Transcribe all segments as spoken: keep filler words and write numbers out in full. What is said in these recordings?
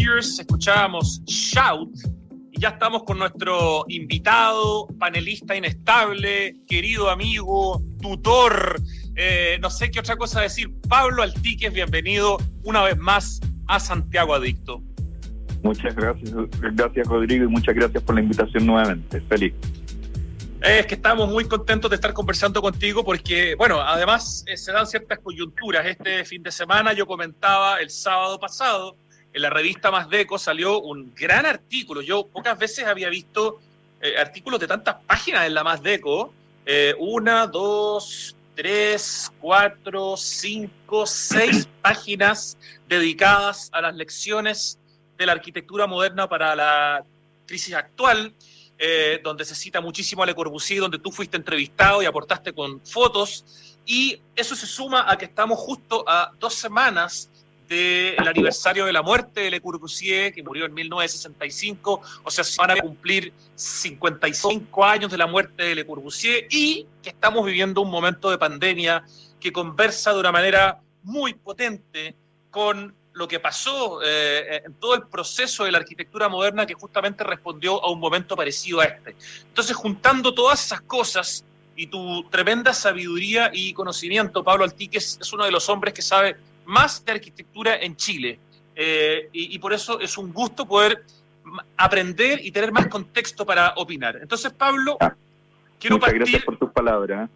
Tears, escuchábamos Shout, y ya estamos con nuestro invitado, panelista inestable, querido amigo, tutor, eh, no sé qué otra cosa decir, Pablo Altíquez, bienvenido una vez más a Santiago Adicto. Muchas gracias, gracias Rodrigo, y muchas gracias por la invitación nuevamente. Feliz. Es que estamos muy contentos de estar conversando contigo porque, bueno, además eh, se dan ciertas coyunturas. Este fin de semana yo comentaba el sábado pasado, en la revista Más Deco salió un gran artículo. Yo pocas veces había visto eh, artículos de tantas páginas en la Más Deco. Eh, una, dos, tres, cuatro, cinco, seis páginas dedicadas a las lecciones de la arquitectura moderna para la crisis actual. Eh, donde se cita muchísimo a Le Corbusier, donde tú fuiste entrevistado y aportaste con fotos, y eso se suma a que estamos justo a dos semanas del aniversario de la muerte de Le Corbusier, que murió en mil novecientos sesenta y cinco, o sea, se van a cumplir cincuenta y cinco años de la muerte de Le Corbusier, y que estamos viviendo un momento de pandemia que conversa de una manera muy potente con lo que pasó eh, en todo el proceso de la arquitectura moderna, que justamente respondió a un momento parecido a este. Entonces, juntando todas esas cosas y tu tremenda sabiduría y conocimiento, Pablo Altíquez es uno de los hombres que sabe más de arquitectura en Chile. Eh, y, y por eso es un gusto poder aprender y tener más contexto para opinar. Entonces, Pablo, ah, quiero muchas partir... gracias por tus palabras.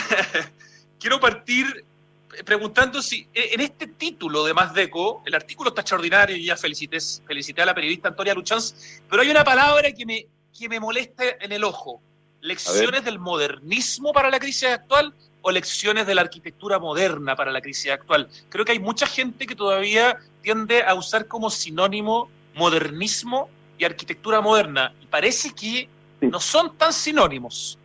quiero partir... preguntando si en este título de Más Deco, el artículo está extraordinario y ya felicité, felicité a la periodista Antonia Luchanz, pero hay una palabra que me, que me molesta en el ojo. ¿Lecciones del modernismo para la crisis actual o lecciones de la arquitectura moderna para la crisis actual? Creo que hay mucha gente que todavía tiende a usar como sinónimo modernismo y arquitectura moderna, y parece que sí. no son tan sinónimos.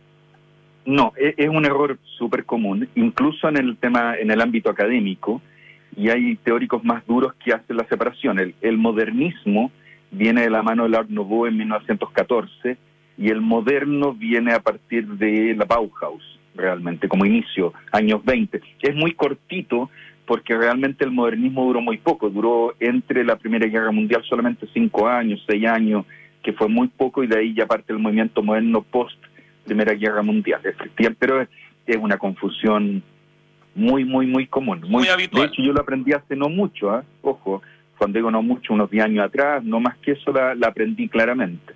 No, es, es un error súper común, incluso en el tema, en el ámbito académico, y hay teóricos más duros que hacen la separación. El, el modernismo viene de la mano del Art Nouveau en mil novecientos catorce, y el moderno viene a partir de la Bauhaus, realmente, como inicio, años veinte. Es muy cortito, porque realmente el modernismo duró muy poco, duró entre la Primera Guerra Mundial solamente cinco años, seis años, que fue muy poco, y de ahí ya parte el movimiento moderno post Primera Guerra Mundial, efectivamente, pero es, es una confusión muy, muy, muy común. Muy, muy habitual. De hecho, yo lo aprendí hace no mucho, ¿eh? Ojo, cuando digo no mucho, unos diez años atrás, no más que eso la, la aprendí claramente.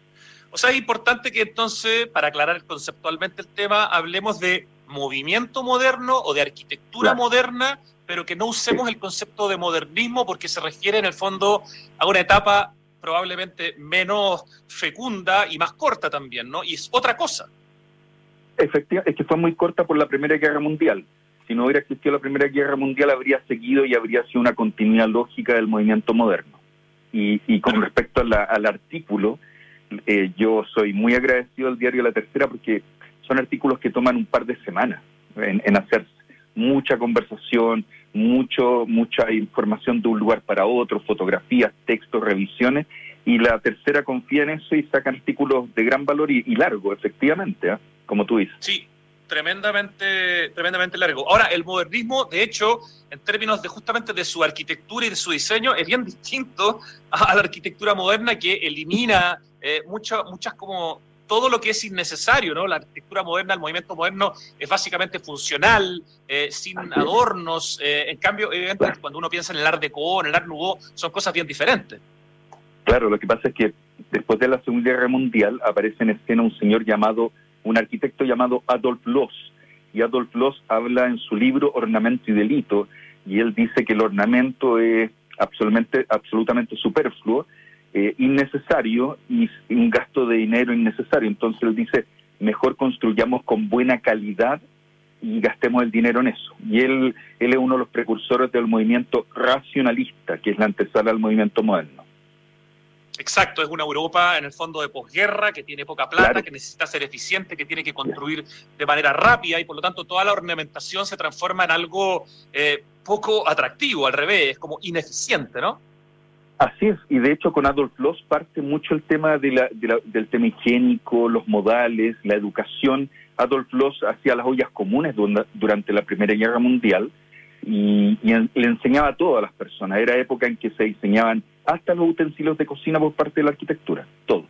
O sea, es importante que entonces, para aclarar conceptualmente el tema, hablemos de movimiento moderno o de arquitectura claro. moderna, pero que no usemos sí. el concepto de modernismo porque se refiere en el fondo a una etapa probablemente menos fecunda y más corta también, ¿no? Y es otra cosa. Efectivamente, es que fue muy corta por la Primera Guerra Mundial. Si no hubiera existido la Primera Guerra Mundial, habría seguido y habría sido una continuidad lógica del movimiento moderno. Y, y con respecto a la, al artículo, eh, yo soy muy agradecido al diario La Tercera porque son artículos que toman un par de semanas en, en hacerse. Mucha conversación, mucho mucha información de un lugar para otro, fotografías, textos, revisiones, y La Tercera confía en eso y saca artículos de gran valor y, y largo, efectivamente, ¿eh? Como tú dices. Sí, tremendamente, tremendamente largo. Ahora, el modernismo, de hecho, en términos de justamente de su arquitectura y de su diseño, es bien distinto a la arquitectura moderna, que elimina eh, mucho, muchas como... todo lo que es innecesario, ¿no? La arquitectura moderna, el movimiento moderno es básicamente funcional, eh, sin adornos. Eh, en cambio, evidentemente, cuando uno piensa en el Art Deco, en el Art Nouveau, son cosas bien diferentes. Claro, lo que pasa es que después de la Segunda Guerra Mundial aparece en escena un señor llamado, un arquitecto llamado Adolf Loos. Y Adolf Loos habla en su libro Ornamento y Delito, y él dice que el ornamento es absolutamente, absolutamente superfluo, Eh, innecesario y un gasto de dinero innecesario. Entonces él dice, mejor construyamos con buena calidad y gastemos el dinero en eso. Y él, él es uno de los precursores del movimiento racionalista, que es la antesala al movimiento moderno. Exacto, es una Europa en el fondo de posguerra, que tiene poca plata, claro. que necesita ser eficiente, que tiene que construir de manera rápida, y por lo tanto toda la ornamentación se transforma en algo eh, poco atractivo, al revés, es como ineficiente, ¿no? Así es, y de hecho con Adolf Loos parte mucho el tema de la, de la, del tema higiénico, los modales, la educación. Adolf Loos hacía las ollas comunes durante la Primera Guerra Mundial, y, y en, le enseñaba todo a las personas. Era época en que se diseñaban hasta los utensilios de cocina por parte de la arquitectura, todo.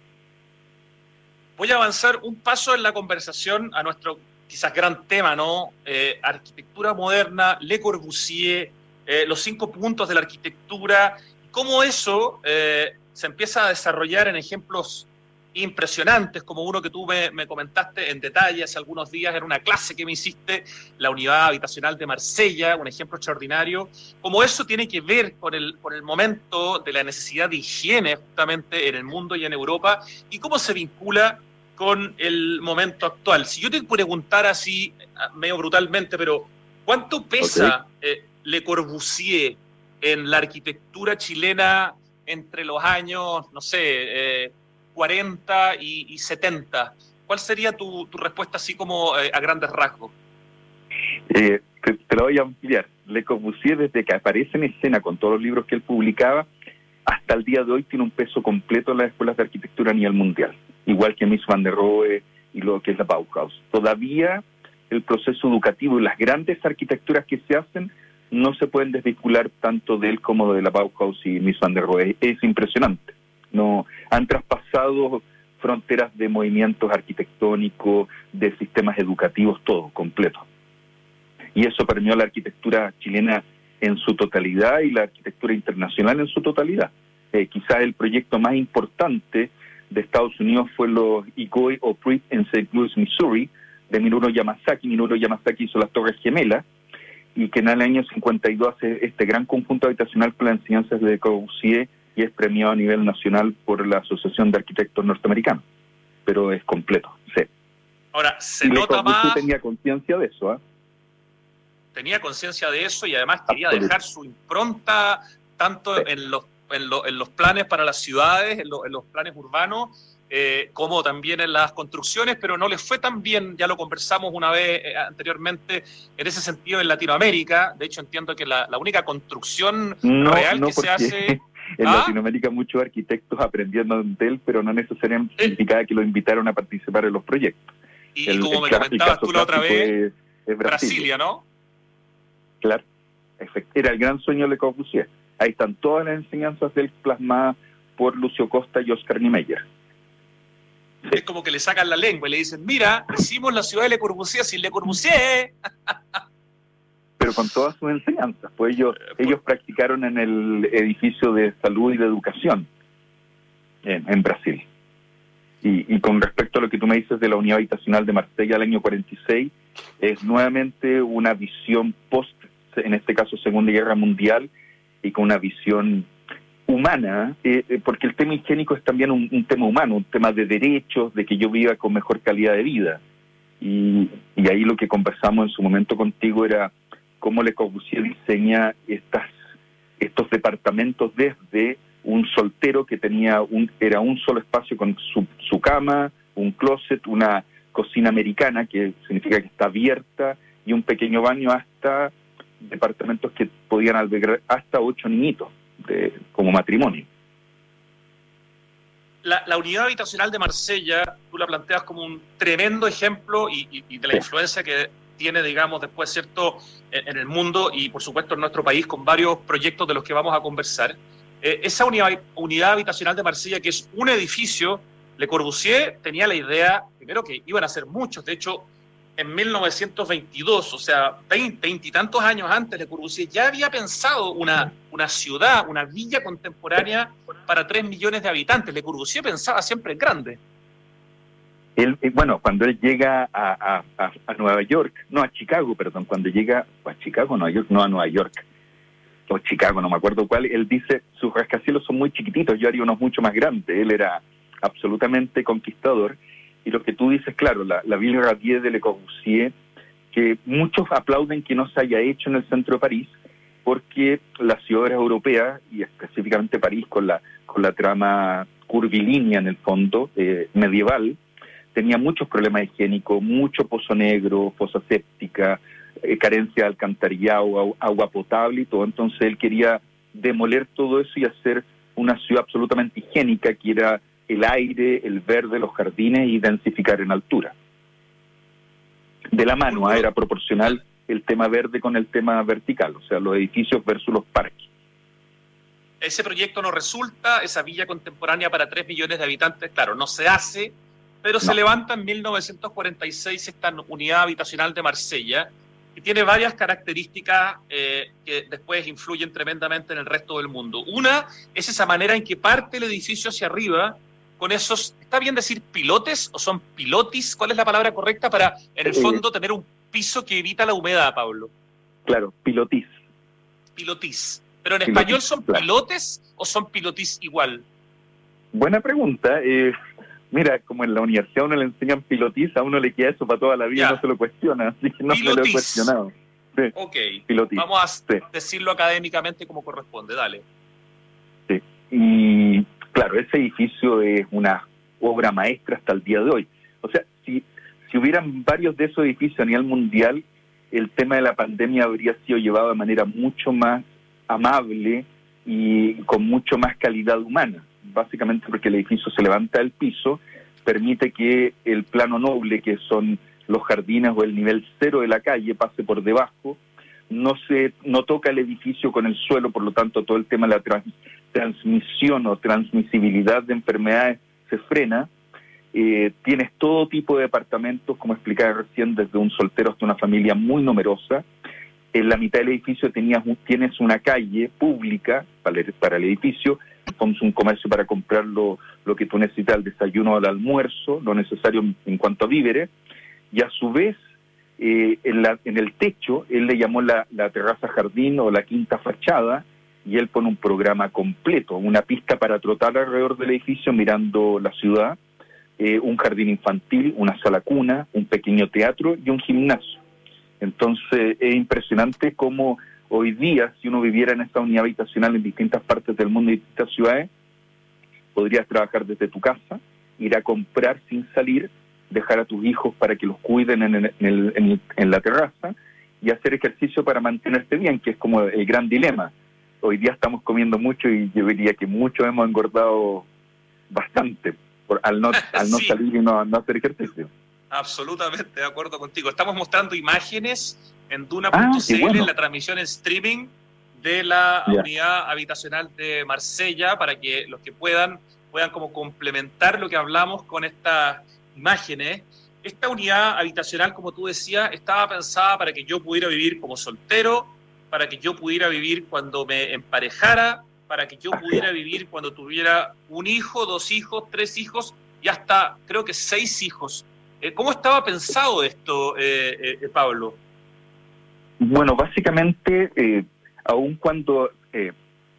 Voy a avanzar un paso en la conversación a nuestro quizás gran tema, ¿no? Eh, arquitectura moderna, Le Corbusier, eh, los cinco puntos de la arquitectura, cómo eso eh, se empieza a desarrollar en ejemplos impresionantes, como uno que tú me, me comentaste en detalle hace algunos días en una clase que me hiciste, la unidad habitacional de Marsella, un ejemplo extraordinario, cómo eso tiene que ver con el, con el momento de la necesidad de higiene justamente en el mundo y en Europa, y cómo se vincula con el momento actual. Si yo te preguntara así, medio brutalmente, pero ¿cuánto pesa okay. eh, Le Corbusier en la arquitectura chilena entre los años, no sé, eh, cuarenta y, y setenta? ¿Cuál sería tu, tu respuesta así como eh, a grandes rasgos? Eh, te, te lo voy a ampliar. Le Corbusier, desde que aparece en escena con todos los libros que él publicaba, hasta el día de hoy tiene un peso completo en las escuelas de arquitectura a nivel mundial, igual que Mies van der Rohe y lo que es la Bauhaus. Todavía el proceso educativo y las grandes arquitecturas que se hacen no se pueden desvincular tanto de él como de la Bauhaus y Mies van der Rohe. Es impresionante. No, han traspasado fronteras de movimientos arquitectónicos, de sistemas educativos, todo completo. Y eso permeó la arquitectura chilena en su totalidad y la arquitectura internacional en su totalidad. Eh, quizás el proyecto más importante de Estados Unidos fue los Ikoi Oprit en Saint Louis, Missouri, de Minoru Yamasaki. Minoru Yamasaki hizo las Torres Gemelas, y que en el año cincuenta y dos hace este gran conjunto habitacional con las enseñanzas de Le Corbusier, y es premiado a nivel nacional por la Asociación de Arquitectos Norteamericanos. Pero es completo, sí. Ahora, se y nota Le Corbusier más... tenía conciencia de eso, ¿eh? Tenía conciencia de eso y además quería dejar su impronta tanto sí. en, los, en, lo, en los planes para las ciudades, en, lo, en los planes urbanos, eh, como también en las construcciones, pero no le fue tan bien, ya lo conversamos una vez eh, anteriormente, en ese sentido en Latinoamérica. De hecho, entiendo que la, la única construcción no, real no que se hace... En ¿Ah? Latinoamérica muchos arquitectos aprendieron de él, pero no necesariamente sí. significaba que lo invitaron a participar en los proyectos. Y, el, y como el, me comentabas tú la otra vez, es, es Brasilia. Brasilia, ¿no? Claro, era el gran sueño de Le Corbusier. Ahí están todas las enseñanzas del plasmadas por Lucio Costa y Oscar Niemeyer. Sí. Es como que le sacan la lengua y le dicen, mira, hicimos la ciudad de Le Corbusier sin Le Corbusier. Pero con todas sus enseñanzas, pues ellos, ellos practicaron en el edificio de salud y de educación en, en Brasil. Y, y con respecto a lo que tú me dices de la unidad habitacional de Marsella del año cuarenta y seis, es nuevamente una visión post, en este caso Segunda Guerra Mundial, y con una visión humana, eh, porque el tema higiénico es también un, un tema humano, un tema de derechos, de que yo viva con mejor calidad de vida. Y, y ahí lo que conversamos en su momento contigo era cómo Le Corbusier diseña estas, estos departamentos desde un soltero que tenía un, era un solo espacio con su, su cama, un closet, una cocina americana, que significa que está abierta, y un pequeño baño, hasta departamentos que podían albergar hasta ocho niñitos de, como matrimonio. La, la unidad habitacional de Marsella, tú la planteas como un tremendo ejemplo y, y, y de la sí. influencia que tiene, digamos, después, ¿cierto?, en, en el mundo y, por supuesto, en nuestro país, con varios proyectos de los que vamos a conversar. Eh, esa unidad, unidad habitacional de Marsella, que es un edificio, Le Corbusier tenía la idea, primero, que iban a ser muchos. De hecho, en mil novecientos veintidós, o sea, veinte, veinte y tantos años antes, Le Corbusier ya había pensado una, una ciudad, una villa contemporánea para tres millones de habitantes. Le Corbusier pensaba siempre en grande. Él, bueno, cuando él llega a, a, a Nueva York, no, a Chicago, perdón, cuando llega a Chicago, Nueva York, no a Nueva York, o Chicago, no me acuerdo cuál, él dice, sus rascacielos son muy chiquititos, yo haría unos mucho más grandes. Él era absolutamente conquistador. Y lo que tú dices, claro, la, la Ville Radier de Le Corbusier, que muchos aplauden que no se haya hecho en el centro de París, porque las ciudades europeas, y específicamente París, con la, con la trama curvilínea en el fondo, eh, medieval, tenía muchos problemas higiénicos, mucho pozo negro, fosa séptica, eh, carencia de alcantarillado, agua, agua potable y todo. Entonces él quería demoler todo eso y hacer una ciudad absolutamente higiénica, que era el aire, el verde, los jardines, y densificar en altura. De la mano, ¿eh? Era proporcional el tema verde con el tema vertical, o sea, los edificios versus los parques. Ese proyecto no resulta, esa villa contemporánea para tres millones de habitantes, claro, no se hace, pero no. Se levanta en mil novecientos cuarenta y seis esta unidad habitacional de Marsella, que tiene varias características eh, que después influyen tremendamente en el resto del mundo. Una es esa manera en que parte el edificio hacia arriba, con esos, ¿está bien decir pilotes o son pilotis? ¿Cuál es la palabra correcta para, en el fondo, tener un piso que evita la humedad, Pablo? Claro, pilotis. Pilotis. ¿Pero en pilotis, español son claro. pilotes o son pilotis igual? Buena pregunta. Eh, mira, como en la universidad uno le enseñan pilotis, a uno le queda eso para toda la vida, ya. No se lo cuestiona, así que no pilotis. Me lo he cuestionado. Sí. Ok, pilotis. Vamos a sí. decirlo académicamente como corresponde, dale. Sí, y claro, ese edificio es una obra maestra hasta el día de hoy. O sea, si, si hubieran varios de esos edificios a nivel mundial, el tema de la pandemia habría sido llevado de manera mucho más amable y con mucho más calidad humana, básicamente porque el edificio se levanta del piso, permite que el plano noble, que son los jardines o el nivel cero de la calle, pase por debajo, no se no toca el edificio con el suelo, por lo tanto todo el tema de la trans, transmisión o transmisibilidad de enfermedades se frena. Eh, tienes todo tipo de departamentos, como explicaba recién, desde un soltero hasta una familia muy numerosa. En la mitad del edificio tenías, tienes una calle pública para el, para el edificio, con un comercio para comprar lo, lo que tú necesitas, el desayuno, al almuerzo, lo necesario en, en cuanto a víveres, y a su vez, eh, en, la, en el techo, él le llamó la, la terraza jardín o la quinta fachada, y él pone un programa completo, una pista para trotar alrededor del edificio mirando la ciudad, eh, un jardín infantil, una sala cuna, un pequeño teatro y un gimnasio. Entonces es impresionante cómo hoy día, si uno viviera en esta unidad habitacional en distintas partes del mundo y distintas ciudades, podrías trabajar desde tu casa, ir a comprar sin salir, dejar a tus hijos para que los cuiden en, el, en, el, en, el, en la terraza y hacer ejercicio para mantenerte bien, que es como el gran dilema. Hoy día estamos comiendo mucho y yo diría que muchos hemos engordado bastante por, al no, al no sí. salir y no, no hacer ejercicio. Absolutamente de acuerdo contigo. Estamos mostrando imágenes en Duna punto c l, ah, bueno. en la transmisión en streaming de la yeah. unidad habitacional de Marsella, para que los que puedan, puedan como complementar lo que hablamos con estas imágenes. Esta unidad habitacional, como tú decías, estaba pensada para que yo pudiera vivir como soltero, para que yo pudiera vivir cuando me emparejara, para que yo pudiera vivir cuando tuviera un hijo, dos hijos, tres hijos y hasta, creo que seis hijos. ¿Cómo estaba pensado esto, eh, eh, Pablo? Bueno, básicamente, eh, aun cuando eh,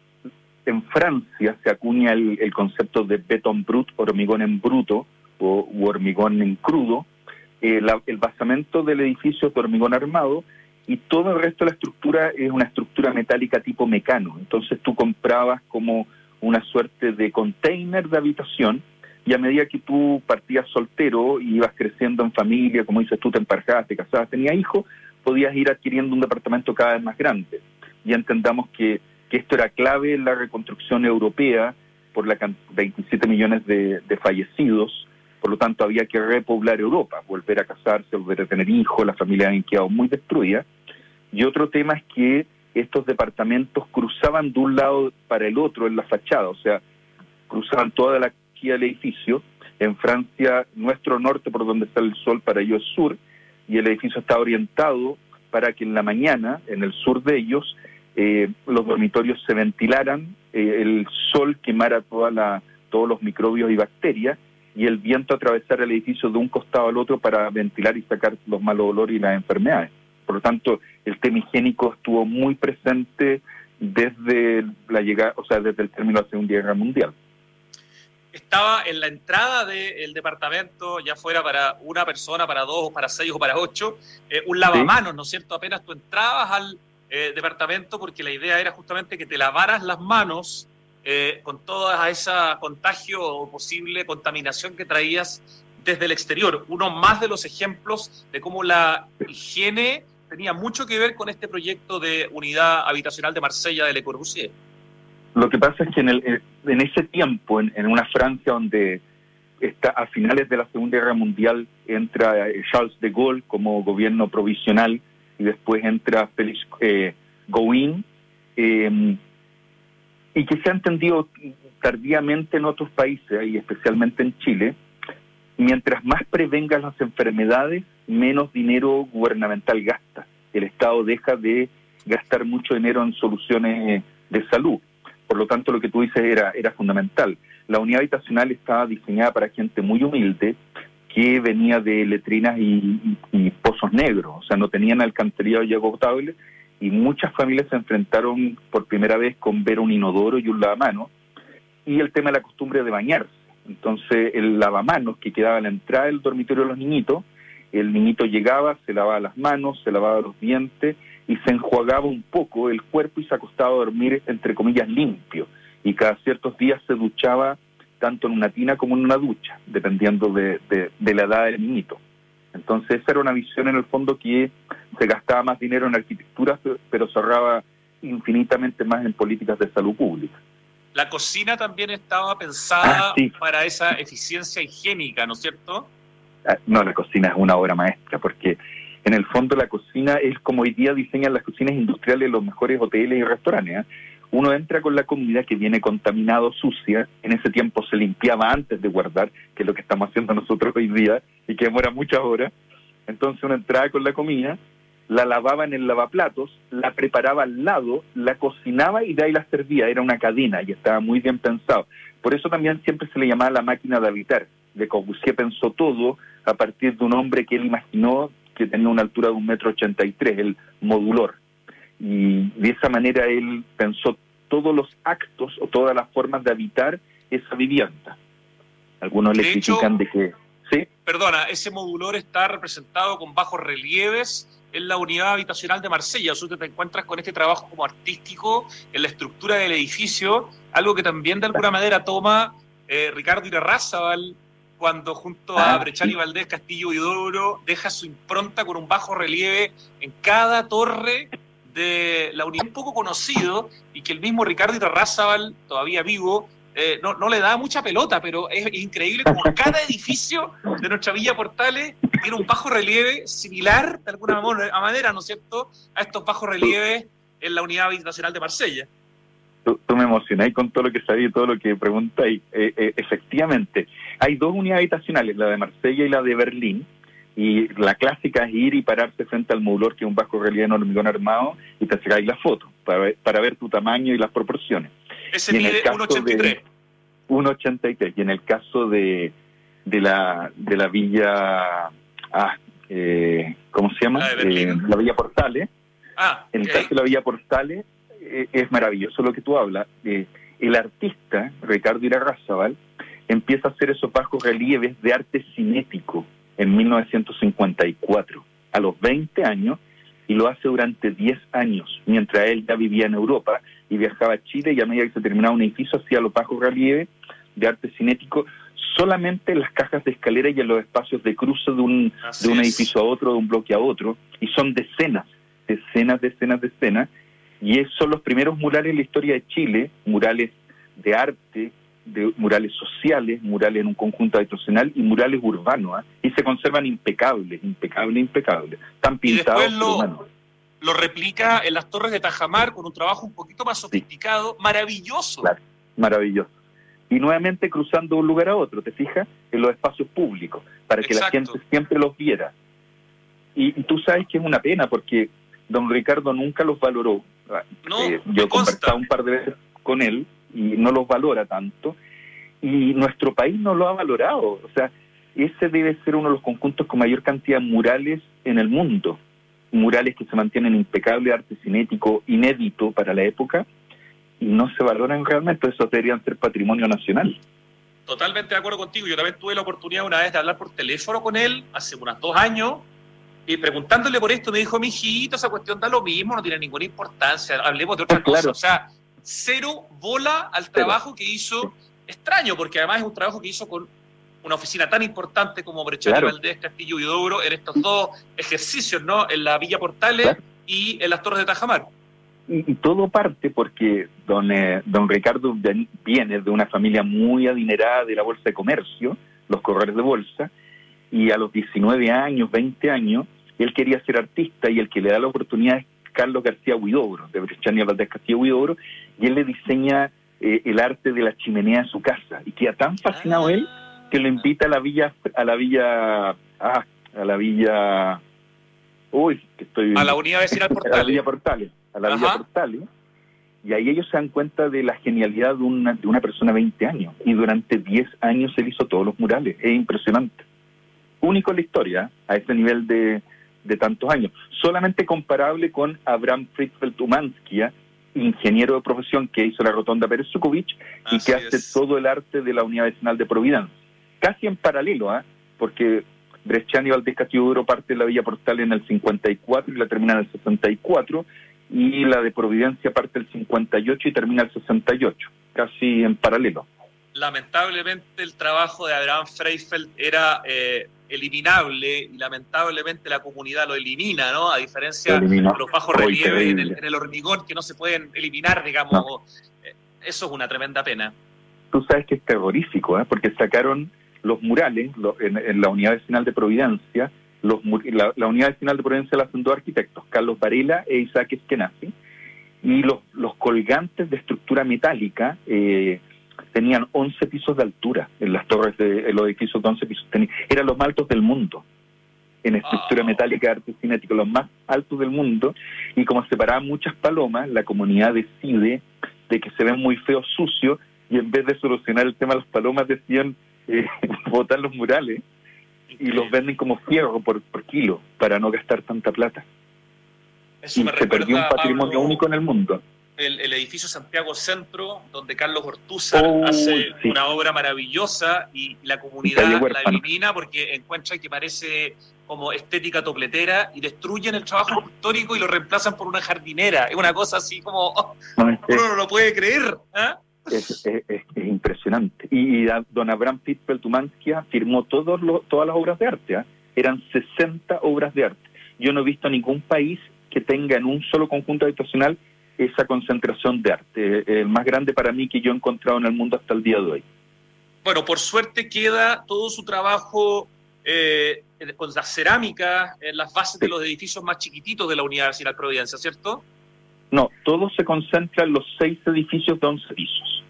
en Francia se acuña el, el concepto de béton brut, hormigón en bruto, o u hormigón en crudo, eh, la, el basamento del edificio es de hormigón armado y todo el resto de la estructura es una estructura metálica tipo mecano. Entonces tú comprabas como una suerte de container de habitación. Y a medida que tú partías soltero y ibas creciendo en familia, como dices tú, te emparejabas, te casabas, tenías hijos, podías ir adquiriendo un departamento cada vez más grande. Y entendamos que, que esto era clave en la reconstrucción europea por la veintisiete millones de, de fallecidos. Por lo tanto, había que repoblar Europa, volver a casarse, volver a tener hijos, las familias habían quedado muy destruidas. Y otro tema es que estos departamentos cruzaban de un lado para el otro en la fachada, o sea, cruzaban toda la del edificio. En Francia, nuestro norte, por donde está el sol, para ellos es sur, y el edificio está orientado para que en la mañana, en el sur de ellos, eh, los dormitorios se ventilaran, eh, el sol quemara toda la, todos los microbios y bacterias, y el viento atravesara el edificio de un costado al otro para ventilar y sacar los malos olores y las enfermedades. Por lo tanto, el tema higiénico estuvo muy presente desde la llegada, o sea, desde el término de la Segunda Guerra Mundial. Estaba en la entrada del departamento, ya fuera para una persona, para dos, para seis o para ocho, eh, un lavamanos, ¿sí? ¿No es cierto? Apenas tú entrabas al eh, departamento, porque la idea era justamente que te lavaras las manos eh, con toda esa contagio o posible contaminación que traías desde el exterior. Uno más de los ejemplos de cómo la higiene tenía mucho que ver con este proyecto de unidad habitacional de Marsella de Le Corbusier. Lo que pasa es que en, el, en ese tiempo, en, en una Francia donde está a finales de la Segunda Guerra Mundial, entra Charles de Gaulle como gobierno provisional y después entra Félix eh, Gouin, eh, y que se ha entendido tardíamente en otros países, y especialmente en Chile, mientras más prevengas las enfermedades, menos dinero gubernamental gasta. El Estado deja de gastar mucho dinero en soluciones de salud. Por lo tanto, lo que tú dices era, era fundamental. La unidad habitacional estaba diseñada para gente muy humilde, que venía de letrinas y, y, y pozos negros, o sea, no tenían alcantarillado y agua potable, y muchas familias se enfrentaron por primera vez con ver un inodoro y un lavamanos, y el tema de la costumbre de bañarse. Entonces, el lavamanos que quedaba a la entrada del dormitorio de los niñitos, el niñito llegaba, se lavaba las manos, se lavaba los dientes, y se enjuagaba un poco el cuerpo y se acostaba a dormir, entre comillas, limpio, y cada ciertos días se duchaba tanto en una tina como en una ducha, dependiendo de, de, de la edad del niñito. Entonces esa era una visión en el fondo que se gastaba más dinero en arquitectura, pero se ahorraba infinitamente más en políticas de salud pública. La cocina también estaba pensada ah, sí. para esa eficiencia higiénica, ¿no es cierto? Ah, no, la cocina es una obra maestra, porque en el fondo la cocina es como hoy día diseñan las cocinas industriales de los mejores hoteles y restaurantes, ¿eh? Uno entra con la comida que viene contaminado, sucia, en ese tiempo se limpiaba antes de guardar, que es lo que estamos haciendo nosotros hoy día, y que demora muchas horas. Entonces uno entraba con la comida, la lavaba en el lavaplatos, la preparaba al lado, la cocinaba y de ahí la servía. Era una cadena y estaba muy bien pensado. Por eso también siempre se le llamaba la máquina de habitar. Le Corbusier pensó todo a partir de un hombre que él imaginó que tenía una altura de un metro ochenta y tres, el modulor. Y de esa manera él pensó todos los actos o todas las formas de habitar esa vivienda. Algunos le critican de que... ¿sí? Perdona, ese modulor está representado con bajos relieves en la unidad habitacional de Marsella. O sea, te encuentras con este trabajo como artístico en la estructura del edificio, algo que también de alguna manera toma eh, Ricardo Irarrázaval cuando junto a ah, Brechani sí. Valdés Castillo Huidobro deja su impronta con un bajo relieve en cada torre de la unidad, un poco conocido, y que el mismo Ricardo Irarrázaval, todavía vivo, eh, no, no le da mucha pelota, pero es, es increíble como cada edificio de nuestra Villa Portales tiene un bajo relieve similar, de alguna manera, ¿no es cierto?, a estos bajos relieves en la unidad habitacional de Marsella. Tú, tú me emocionáis con todo lo que sabía y todo lo que preguntáis. Eh, eh, efectivamente, hay dos unidades habitacionales, la de Marsella y la de Berlín, y la clásica es ir y pararse frente al modulor, que es un bajo relieve en hormigón armado, y te sacáis la foto para ver, para ver tu tamaño y las proporciones. Ese mide uno ochenta y tres. uno ochenta y tres, y en el caso de, de, la, de la Villa... Ah, eh, ¿cómo se llama? ¿La de Berlín? Eh, la Villa Portales. Ah, en el okay. caso de la Villa Portales, eh, es maravilloso lo que tú hablas. Eh, el artista, Ricardo Irarrázaval, empieza a hacer esos bajos relieves de arte cinético en mil novecientos cincuenta y cuatro, a los veinte años, y lo hace durante diez años, mientras él ya vivía en Europa y viajaba a Chile, y a medida que se terminaba un edificio hacía los bajos relieves de arte cinético solamente en las cajas de escalera y en los espacios de cruce de un, de un edificio a otro, de un bloque a otro, y son decenas, decenas, decenas, decenas, y esos son los primeros murales en la historia de Chile, murales de arte, de murales sociales, murales en un conjunto habitacional y murales urbanos, ¿eh? Y se conservan impecables, impecables, impecables. Están pintados. Y después lo, lo replica en las torres de Tajamar con un trabajo un poquito más sofisticado, sí. Maravilloso. Claro, maravilloso. Y nuevamente cruzando de un lugar a otro, ¿te fijas? En los espacios públicos, para que Exacto. La gente siempre los viera. Y, y tú sabes que es una pena, porque don Ricardo nunca los valoró. No, eh, yo he conversado un par de veces con él, y no los valora tanto, y nuestro país no lo ha valorado. O sea, ese debe ser uno de los conjuntos con mayor cantidad de murales en el mundo, murales que se mantienen impecables, arte cinético inédito para la época, y no se valoran realmente. Esos deberían ser patrimonio nacional. Totalmente de acuerdo contigo. Yo también tuve la oportunidad una vez de hablar por teléfono con él, hace unos dos años, y preguntándole por esto me dijo: mi hijito, esa cuestión da lo mismo, no tiene ninguna importancia, hablemos de otra claro. cosa. O sea, cero bola al trabajo que hizo, extraño, porque además es un trabajo que hizo con una oficina tan importante como Brechani claro. Valdés Castillo Huidobro en estos dos ejercicios, ¿no? En la Villa Portales claro. y en las Torres de Tajamar. Y, y todo parte porque don, eh, don Ricardo viene de una familia muy adinerada de la Bolsa de Comercio, los corredores de bolsa, y a los diecinueve años, veinte años, Él quería ser artista y el que le da la oportunidad es Carlos García Huidobro, de Bresciani Valdés Castillo Huidobro, y él le diseña eh, el arte de la chimenea de su casa. Y queda tan fascinado él que lo invita a la villa, a la villa, ah, a la villa, uy, que estoy... A la unidad vecinal Portales. A la villa Portales, a la Ajá. villa Portales. Y ahí ellos se dan cuenta de la genialidad de una, de una persona de veinte años. Y durante diez años él hizo todos los murales. Es impresionante. Único en la historia, ¿eh? A ese nivel de, de tantos años. Solamente comparable con Abraham Friedfeld Umanskia, ingeniero de profesión que hizo la Rotonda Pérez Sukovich y Así que hace es. todo el arte de la Unidad Vecinal de Providencia. Casi en paralelo, ¿eh? Porque Bresciani Valdés Castillo Huidobro parte de la Villa Portales en el cincuenta y cuatro y la termina en el sesenta y cuatro, y la de Providencia parte el cincuenta y ocho y termina el sesenta y ocho, casi en paralelo. Lamentablemente el trabajo de Abraham Freifeld era eh, eliminable y lamentablemente la comunidad lo elimina, ¿no? A diferencia de los bajos relieves en el, en el hormigón que no se pueden eliminar, digamos. No. Eh, eso es una tremenda pena. Tú sabes que es terrorífico, ¿eh? Porque sacaron los murales lo, en, en la Unidad Vecinal de Providencia. Los, la, la Unidad Vecinal de Providencia la hacen dos arquitectos, Carlos Varela e Isaac Eskenazi, y los, los colgantes de estructura metálica eh, tenían once pisos de altura en las torres de en los edificios de once pisos. Tenían, eran los más altos del mundo en estructura oh. metálica de arte cinético, los más altos del mundo, y como separaban muchas palomas, la comunidad decide de que se ven muy feos, sucios, y en vez de solucionar el tema de las palomas decían eh, botar los murales y los venden como fierro por, por kilo para no gastar tanta plata. Eso y me se perdió un patrimonio Pablo, único en el mundo. El, el edificio Santiago Centro, donde Carlos Ortúzar oh, hace sí. una obra maravillosa y la comunidad la elimina porque encuentra que parece como estética topletera y destruyen el trabajo histórico y lo reemplazan por una jardinera. Es una cosa así como, oh, no, es que, uno no lo puede creer. ¿eh? Es, es, es, es impresionante. Y, y don Abraham Friedfeld Umanskia firmó todos los, todas las obras de arte. ¿eh? Eran sesenta obras de arte. Yo no he visto ningún país que tenga en un solo conjunto habitacional esa concentración de arte. El más grande para mí que yo he encontrado en el mundo hasta el día de hoy. Bueno, por suerte queda todo su trabajo eh, con la cerámica en las bases sí. de los edificios más chiquititos de la Unidad Vecinal Providencia, ¿cierto? No, todo se concentra en los seis edificios de once pisos.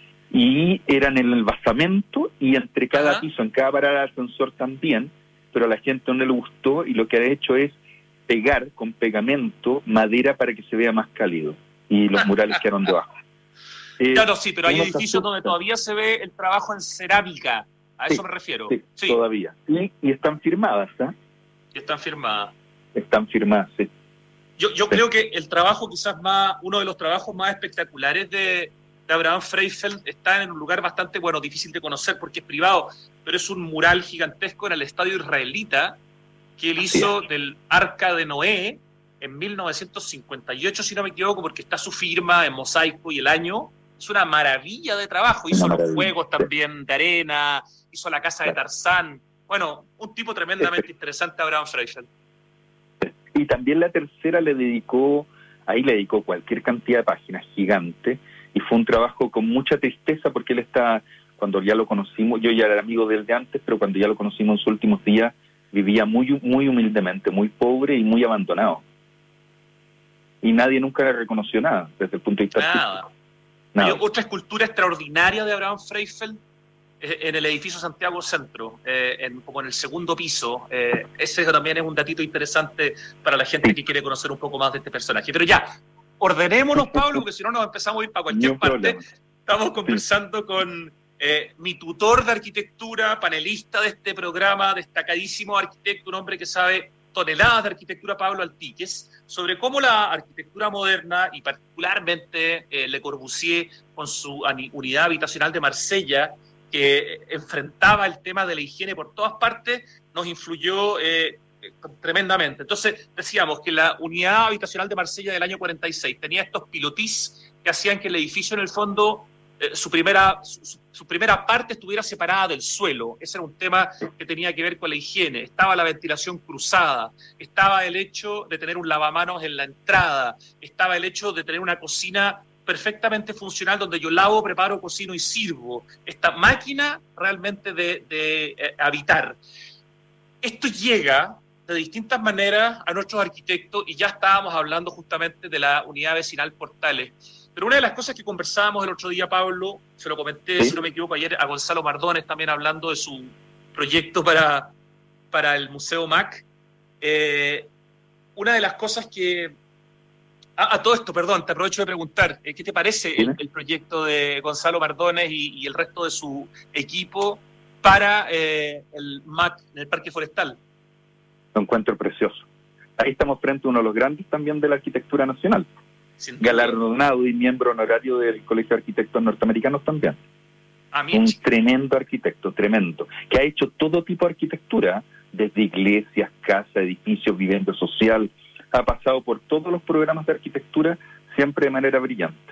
Y eran en el basamento y entre cada Ajá. piso, en cada parada de ascensor también, pero a la gente no le gustó y lo que ha hecho es pegar con pegamento madera para que se vea más cálido. Y los murales quedaron debajo. Eh, claro, sí, pero hay edificios donde todavía se ve el trabajo en cerámica. A sí, eso me refiero. Sí, sí. todavía. Y, y están firmadas, ¿eh? Y están firmadas. Están firmadas, sí. Yo, yo sí. creo que el trabajo quizás más, uno de los trabajos más espectaculares de, de Abraham Freifeld está en un lugar bastante, bueno, difícil de conocer porque es privado, pero es un mural gigantesco en el estadio israelita que él hizo del Arca de Noé en mil novecientos cincuenta y ocho, si no me equivoco, porque está su firma en mosaico y el año. Es una maravilla de trabajo. Hizo una los maravilla. juegos también de arena, hizo la casa de Tarzán. Bueno, un tipo tremendamente interesante, Abraham Freifeld. Y también la tercera le dedicó, ahí le dedicó cualquier cantidad de páginas, gigante, y fue un trabajo con mucha tristeza porque él está, cuando ya lo conocimos, yo ya era amigo de él de antes, pero cuando ya lo conocimos en sus últimos días, vivía muy, muy humildemente, muy pobre y muy abandonado. Y nadie nunca le reconoció nada desde el punto de vista nada. artístico. Nada. Hay otra escultura extraordinaria de Abraham Freifeld eh, en el edificio Santiago Centro, eh, en, como en el segundo piso. Eh, ese también es un datito interesante para la gente sí. que quiere conocer un poco más de este personaje. Pero ya, ordenémonos, Pablo, porque si no nos empezamos a ir para cualquier no parte. Problema. Estamos conversando sí. con eh, mi tutor de arquitectura, panelista de este programa, destacadísimo arquitecto, un hombre que sabe toneladas de arquitectura, Pablo Altíquez, sobre cómo la arquitectura moderna y particularmente eh, Le Corbusier con su unidad habitacional de Marsella, que enfrentaba el tema de la higiene por todas partes, nos influyó eh, tremendamente. Entonces decíamos que la unidad habitacional de Marsella del año cuarenta y seis tenía estos pilotis que hacían que el edificio en el fondo eh, su primera su, su primera parte estuviera separada del suelo. Ese era un tema que tenía que ver con la higiene. Estaba la ventilación cruzada, estaba el hecho de tener un lavamanos en la entrada, estaba el hecho de tener una cocina perfectamente funcional donde yo lavo, preparo, cocino y sirvo. Esta máquina realmente de, de eh, habitar. Esto llega de distintas maneras a nuestros arquitectos y ya estábamos hablando justamente de la unidad vecinal Portales. Pero una de las cosas que conversábamos el otro día, Pablo, se lo comenté, ¿sí? Si no me equivoco, ayer a Gonzalo Mardones también hablando de su proyecto para, para el Museo M A C. Eh, una de las cosas que... A, a todo esto, perdón, te aprovecho de preguntar, ¿qué te parece el, el proyecto de Gonzalo Mardones y, y el resto de su equipo para eh, el M A C en el Parque Forestal? Lo encuentro precioso. Ahí estamos frente a uno de los grandes también de la arquitectura nacional. Galardonado y miembro honorario del Colegio de Arquitectos Norteamericanos también. Ah, un chico. Tremendo arquitecto, tremendo, que ha hecho todo tipo de arquitectura, desde iglesias, casas, edificios, vivienda social, ha pasado por todos los programas de arquitectura, siempre de manera brillante.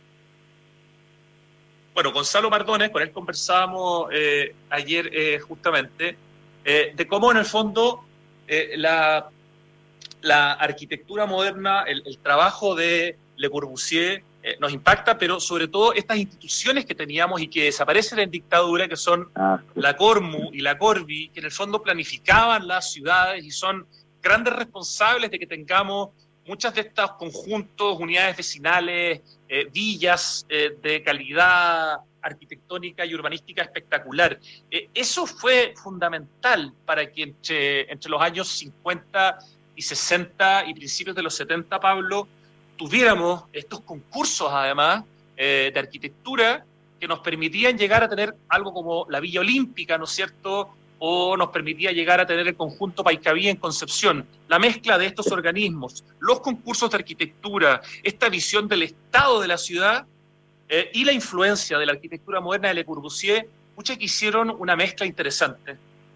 Bueno, Gonzalo Mardones, con él conversábamos eh, ayer eh, justamente, eh, de cómo en el fondo eh, la... la arquitectura moderna, el, el trabajo de Le Corbusier eh, nos impacta, pero sobre todo estas instituciones que teníamos y que desaparecen en dictadura, que son ah, sí. la Cormu y la Corvi, que en el fondo planificaban las ciudades y son grandes responsables de que tengamos muchas de estos conjuntos, unidades vecinales, eh, villas eh, de calidad arquitectónica y urbanística espectacular. Eh, eso fue fundamental para que entre, entre los años cincuenta y sesenta y principios de los setenta, Pablo, tuviéramos estos concursos, además, eh, de arquitectura que nos permitían llegar a tener algo como la Villa Olímpica, ¿no es cierto?, o nos permitía llegar a tener el conjunto Paicaví en Concepción. La mezcla de estos organismos, los concursos de arquitectura, esta visión del estado de la ciudad eh, y la influencia de la arquitectura moderna de Le Corbusier, muchas que hicieron una mezcla interesante.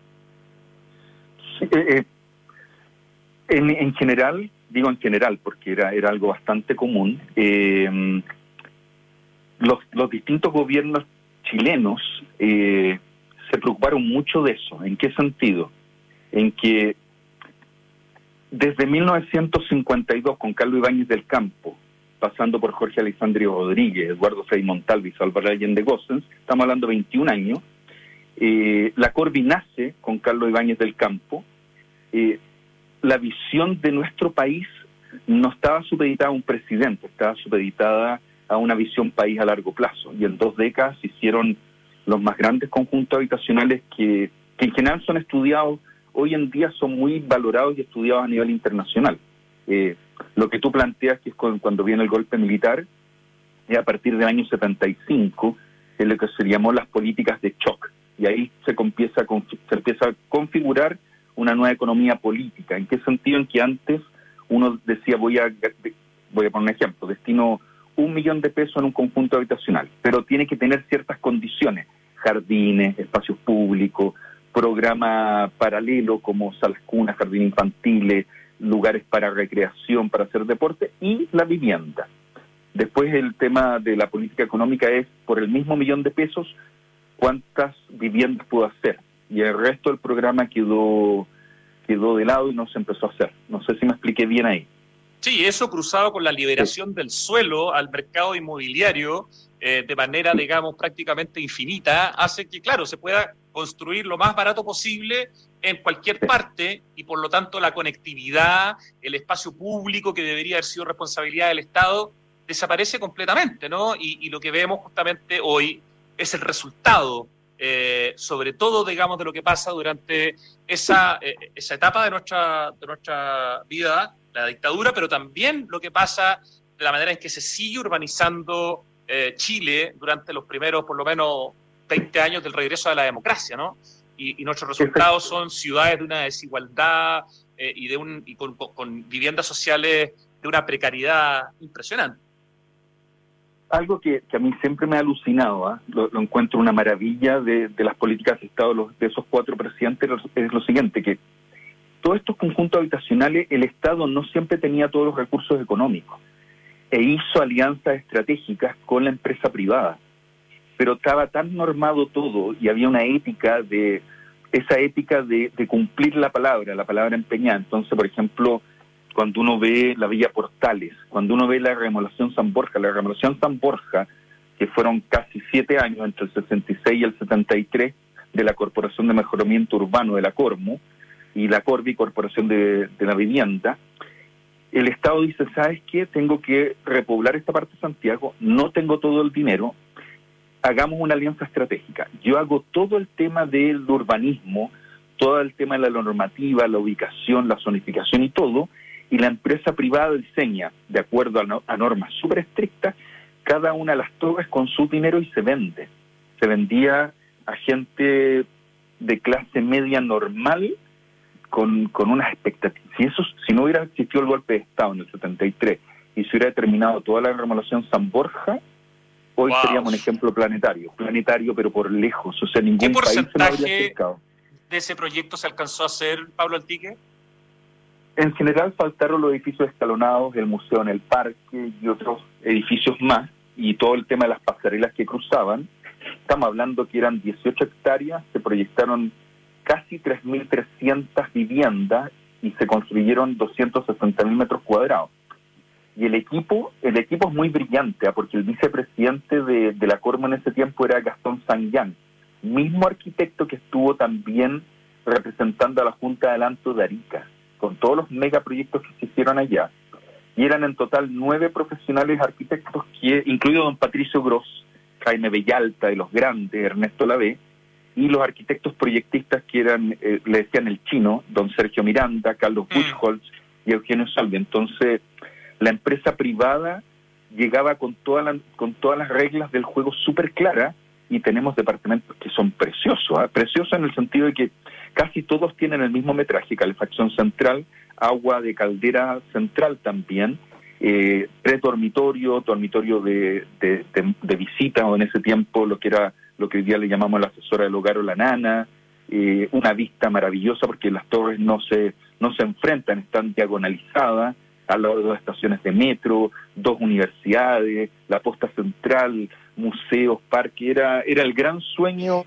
Sí, eh, eh. En, en general, digo en general porque era, era algo bastante común, eh, los, los distintos gobiernos chilenos eh, se preocuparon mucho de eso. ¿En qué sentido? En que desde mil novecientos cincuenta y dos, con Carlos Ibáñez del Campo, pasando por Jorge Alessandro Rodríguez, Eduardo Frei Montalva y Salvador Allende Gossens, estamos hablando de veintiún años, eh, la Corvi nace con Carlos Ibáñez del Campo. eh, La visión de nuestro país no estaba supeditada a un presidente, estaba supeditada a una visión país a largo plazo. Y en dos décadas se hicieron los más grandes conjuntos habitacionales que, que en general son estudiados, hoy en día son muy valorados y estudiados a nivel internacional. Eh, lo que tú planteas, que es con, cuando viene el golpe militar, es a partir del año setenta y cinco, es lo que se llamó las políticas de shock. Y ahí se empieza a, se empieza a configurar una nueva economía política. ¿En qué sentido? En que antes uno decía, voy a voy a poner un ejemplo, destino un millón de pesos en un conjunto habitacional, pero tiene que tener ciertas condiciones, jardines, espacios públicos, programa paralelo como salas cunas, jardines infantiles, lugares para recreación, para hacer deporte, y la vivienda. Después el tema de la política económica es, por el mismo millón de pesos, ¿cuántas viviendas puedo hacer? Y el resto del programa quedó quedó de lado y no se empezó a hacer. No sé si me expliqué bien ahí. Sí, eso cruzado con la liberación sí. del suelo al mercado inmobiliario eh, de manera, digamos, prácticamente infinita, hace que, claro, se pueda construir lo más barato posible en cualquier sí. parte y, por lo tanto, la conectividad, el espacio público que debería haber sido responsabilidad del Estado, desaparece completamente, ¿no? Y, y lo que vemos justamente hoy es el resultado, eh, sobre todo, digamos, de lo que pasa durante esa, eh, esa etapa de nuestra, de nuestra vida, la dictadura, pero también lo que pasa de la manera en que se sigue urbanizando eh, Chile durante los primeros, por lo menos, veinte años del regreso a la democracia, ¿no? Y, y nuestros resultados son ciudades de una desigualdad eh, y, de un, y con, con, con viviendas sociales de una precariedad impresionante. Algo que, que a mí siempre me ha alucinado, ¿eh? lo, lo encuentro una maravilla de, de las políticas de Estado de, los, de esos cuatro presidentes, es lo siguiente, que todos estos conjuntos habitacionales, el Estado no siempre tenía todos los recursos económicos e hizo alianzas estratégicas con la empresa privada, pero estaba tan normado todo y había una ética de, esa ética de, de cumplir la palabra, la palabra empeñada. Entonces, por ejemplo, cuando uno ve la Villa Portales, cuando uno ve la remodelación San Borja, la remodelación San Borja, que fueron casi siete años, entre el sesenta y seis y el setenta y tres, de la Corporación de Mejoramiento Urbano de la Cormu, y la Corvi, Corporación de, de la Vivienda, el Estado dice, ¿sabes qué? Tengo que repoblar esta parte de Santiago, no tengo todo el dinero, hagamos una alianza estratégica. Yo hago todo el tema del urbanismo, todo el tema de la normativa, la ubicación, la zonificación y todo, y la empresa privada diseña, de acuerdo a, no, a normas súper estrictas, cada una de las torres con su dinero y se vende. Se vendía a gente de clase media normal con, con unas expectativas. Si, eso, si no hubiera existido el golpe de Estado en el setenta y tres y se hubiera terminado toda la remodelación San Borja, hoy wow. seríamos un ejemplo planetario, planetario pero por lejos, o sea, ningún ¿Qué país se lo habría porcentaje acercado. De ese proyecto se alcanzó a hacer, Pablo Altique? En general faltaron los edificios escalonados, el museo en el parque y otros edificios más, y todo el tema de las pasarelas que cruzaban. Estamos hablando que eran dieciocho hectáreas, se proyectaron casi tres mil trescientas viviendas y se construyeron doscientos sesenta mil metros cuadrados. Y el equipo, el equipo es muy brillante, ¿eh? Porque el vicepresidente de, de la Cormo en ese tiempo era Gastón Sanguán, mismo arquitecto que estuvo también representando a la Junta de Adelanto de Arica, con todos los megaproyectos que se hicieron allá. Y eran en total nueve profesionales arquitectos, que incluido don Patricio Gross, Jaime Bellalta de los grandes, Ernesto Lavé, y los arquitectos proyectistas que eran, eh, le decían el chino, don Sergio Miranda, Carlos Buchholz y Eugenio Salvi. Entonces, la empresa privada llegaba con, toda la, con todas las reglas del juego súper claras, y tenemos departamentos que son preciosos, ¿eh? Preciosos en el sentido de que casi todos tienen el mismo metraje, calefacción central, agua de caldera central también, eh, tres dormitorios, dormitorio de, de, de, de visita, o en ese tiempo lo que era lo que hoy día le llamamos la asesora del hogar o la nana, eh, una vista maravillosa porque las torres no se, no se enfrentan, están diagonalizadas, al lado de dos estaciones de metro, dos universidades, la posta central, museos, parque, era, era el gran sueño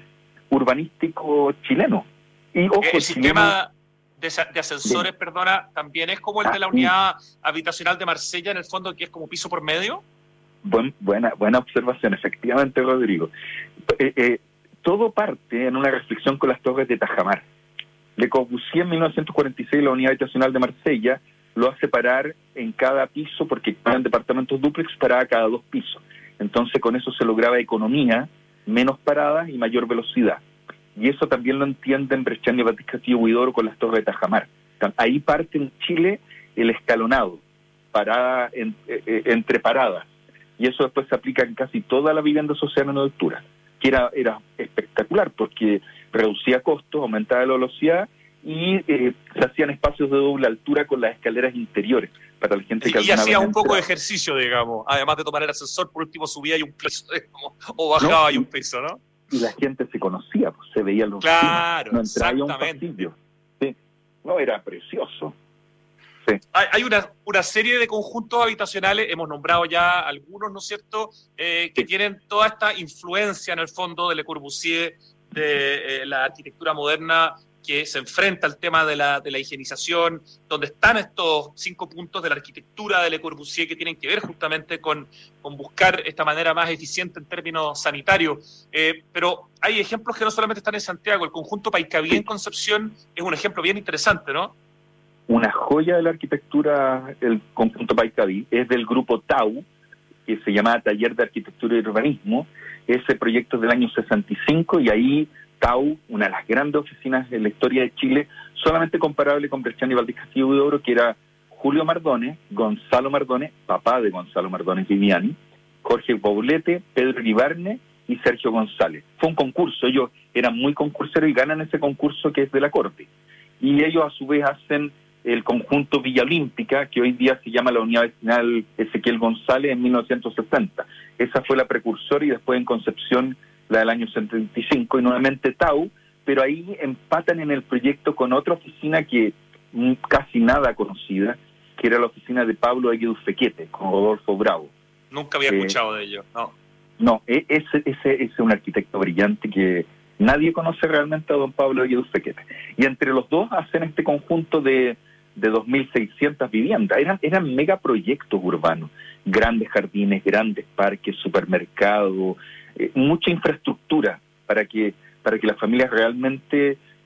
urbanístico chileno. Y ojo, el sistema chileno, de, de ascensores, de, perdona, también es como el ah, de la unidad sí. habitacional de Marsella, en el fondo, que es como piso por medio. Buen, buena, buena observación, efectivamente, Rodrigo. Eh, eh, todo parte en una reflexión con las torres de Tajamar. Le Corbusier en mil novecientos cuarenta y seis la unidad habitacional de Marsella lo hace parar en cada piso, porque eran departamentos dúplex, paraba cada dos pisos. Entonces con eso se lograba economía, menos paradas y mayor velocidad. Y eso también lo entienden Brechani, Batis Castillo Huidoro con las torres de Tajamar. Ahí parte en Chile el escalonado, parada en, eh, entre paradas. Y eso después se aplica en casi toda la vivienda social en altura, que era, era espectacular porque reducía costos, aumentaba la velocidad y eh, se hacían espacios de doble altura con las escaleras interiores para la gente que y hacía un poco de ejercicio, digamos, además de tomar el ascensor, por último subía y un piso, digamos, o bajaba ¿no? y un piso, ¿no? Y la gente se conocía, pues se veía los claro, no entraba a un pasillo. Sí. No, era precioso. Sí. Hay, hay una, una serie de conjuntos habitacionales, hemos nombrado ya algunos, ¿no es cierto?, eh, que sí. tienen toda esta influencia en el fondo de Le Corbusier, de eh, la arquitectura moderna, que se enfrenta al tema de la, de la higienización, donde están estos cinco puntos de la arquitectura de Le Corbusier que tienen que ver justamente con, con buscar esta manera más eficiente en términos sanitarios. Eh, pero hay ejemplos que no solamente están en Santiago, el conjunto Paicaví en Concepción es un ejemplo bien interesante, ¿no? Una joya de la arquitectura, el conjunto Paicaví, es del grupo Tau, que se llama Taller de Arquitectura y Urbanismo. Ese proyecto es del año sesenta y cinco y ahí Tau, una de las grandes oficinas de la historia de Chile, solamente comparable con Brechani, Batis Castillo Huidoro, que era Julio Mardones, Gonzalo Mardones, papá de Gonzalo Mardones Viviani, Jorge Poblete, Pedro Iribarne y Sergio González. Fue un concurso, ellos eran muy concurseros y ganan ese concurso que es de la Corte. Y ellos a su vez hacen el conjunto Villa Olímpica, que hoy día se llama la Unidad Vecinal Ezequiel González en mil novecientos sesenta. Esa fue la precursora y después en Concepción la del año setenta y cinco, y nuevamente Tau, pero ahí empatan en el proyecto con otra oficina que casi nada conocida, que era la oficina de Pablo Eguedufequete, con Rodolfo Bravo. Nunca había eh, escuchado de ello, no. No, ese, ese es un arquitecto brillante que nadie conoce realmente a don Pablo Eguedufequete. Y entre los dos hacen este conjunto de, de dos mil seiscientas viviendas. Eran, eran megaproyectos urbanos, grandes jardines, grandes parques, supermercados, eh, mucha infraestructura para que para que las familias realmente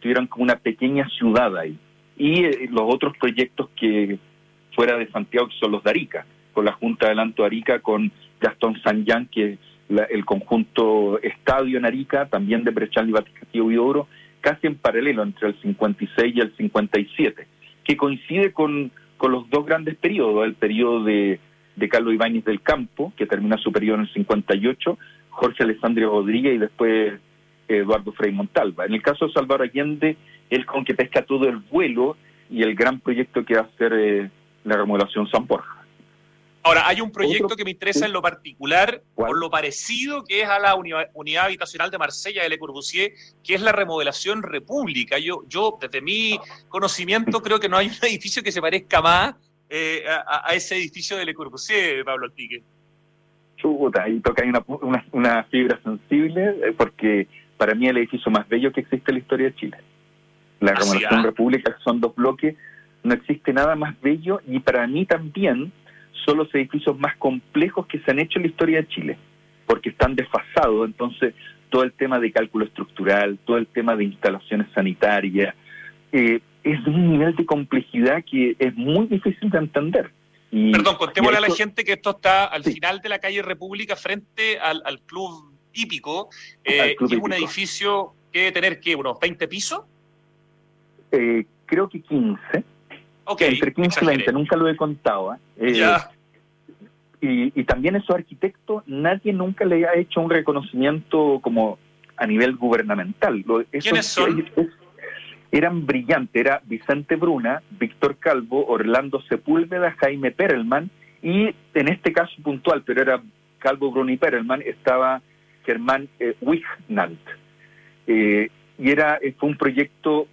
tuvieran como una pequeña ciudad ahí. Y eh, los otros proyectos que fuera de Santiago, que son los de Arica, con la Junta de Alto Arica, con Gastón Sanyán, que es la, el conjunto estadio en Arica, también de Brechal y Castillo Huidobro, casi en paralelo entre el cincuenta y seis y el cincuenta y siete, que coincide con, con los dos grandes periodos, el periodo de, de Carlos Ibáñez del Campo, que termina su periodo en el cincuenta y ocho, Jorge Alessandro Rodríguez y después Eduardo Frei Montalva. En el caso de Salvador Allende, él con que pesca todo el vuelo y el gran proyecto que va a ser eh, la remodelación San Borja. Ahora, hay un proyecto Otro, que me interesa ¿sí? en lo particular, ¿Cuál? por lo parecido que es a la uni- unidad habitacional de Marsella de Le Corbusier, que es la remodelación República. Yo, yo desde mi conocimiento, creo que no hay un edificio que se parezca más eh, a, a ese edificio de Le Corbusier, Pablo Alpique. Chuta, ahí toca una, una, una fibra sensible, eh, porque para mí el edificio más bello que existe en la historia de Chile. La remodelación ¿Ah, sí, ah? República, que son dos bloques, no existe nada más bello, y para mí también son los edificios más complejos que se han hecho en la historia de Chile, porque están desfasados. Entonces todo el tema de cálculo estructural, todo el tema de instalaciones sanitarias, eh, es de un nivel de complejidad que es muy difícil de entender. Y, Perdón, contémosle esto, a la gente que esto está al sí. final de la calle República, frente al, al Club Hípico, eh, Club y es un Hípico. edificio que debe tener, ¿qué? ¿Unos veinte pisos? Eh, creo que quince. Ok, Entre quince y exageré. veinte, nunca lo he contado. ¿eh? Eh, Ya. Y, y también esos arquitectos, nadie nunca le ha hecho un reconocimiento como a nivel gubernamental. Lo, esos, ¿Quiénes son? Es, eran brillantes, era Vicente Bruna, Víctor Calvo, Orlando Sepúlveda, Jaime Perelman, y en este caso puntual, pero era Calvo, Bruna y Perelman, estaba Germán eh, Wignant. Eh, y era fue un proyecto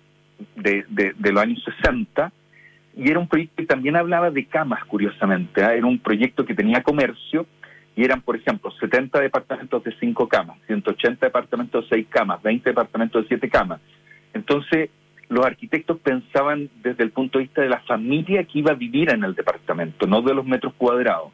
de, de, de los años sesenta, y era un proyecto que también hablaba de camas, curiosamente. ¿eh? Era un proyecto que tenía comercio, y eran, por ejemplo, setenta departamentos de cinco camas, ciento ochenta departamentos de seis camas, veinte departamentos de siete camas. Entonces, los arquitectos pensaban desde el punto de vista de la familia que iba a vivir en el departamento, no de los metros cuadrados.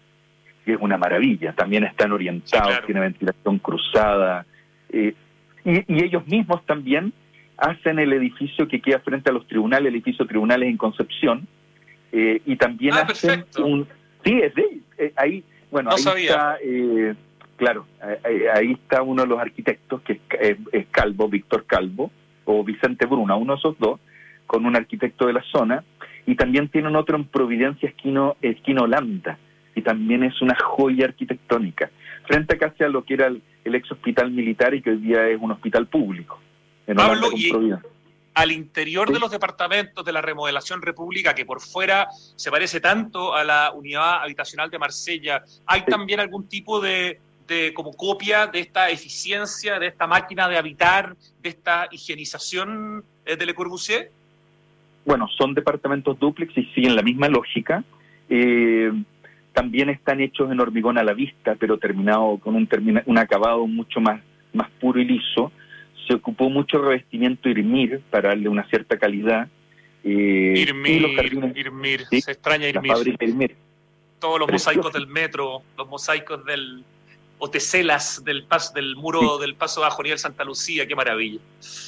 Y es una maravilla. También están orientados, sí, claro. Tiene ventilación cruzada. Eh, y, y ellos mismos también hacen el edificio que queda frente a los tribunales, el edificio Tribunales en Concepción, eh, y también ah, hacen perfecto. un... Sí, es de eh, ahí, bueno, no ahí sabía. está, eh, claro, ahí, ahí está uno de los arquitectos, que es, es, es Calvo, Víctor Calvo, o Vicente Bruna, uno de esos dos, con un arquitecto de la zona, y también tienen otro en Providencia, Esquino, Esquina Holanda, y también es una joya arquitectónica, frente a casi a lo que era el, el ex hospital militar y que hoy día es un hospital público. Pablo, y al interior ¿Sí? de los departamentos de la remodelación República, que por fuera se parece tanto a la unidad habitacional de Marsella, ¿hay sí. también algún tipo de, de como copia de esta eficiencia, de esta máquina de habitar, de esta higienización de Le Corbusier? Bueno, son departamentos dúplex y siguen la misma lógica. Eh, también están hechos en hormigón a la vista, pero terminado con un, termina, un acabado mucho más, más puro y liso. Se ocupó mucho revestimiento Irmir para darle una cierta calidad. Eh, Irmir, los jardines, Irmir, ¿sí? Se extraña Irmir. La fábrica Irmir. Todos los Precioso. Mosaicos del metro, los mosaicos del o teselas del pas, del muro sí. del paso bajo nivel Santa Lucía, qué maravilla.